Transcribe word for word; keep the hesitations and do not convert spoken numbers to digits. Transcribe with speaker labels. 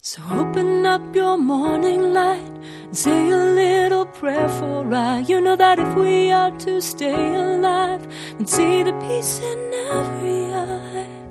Speaker 1: So open up your morning light and say a little prayer for I. You know that if we are to stay alive and see the peace in every eye.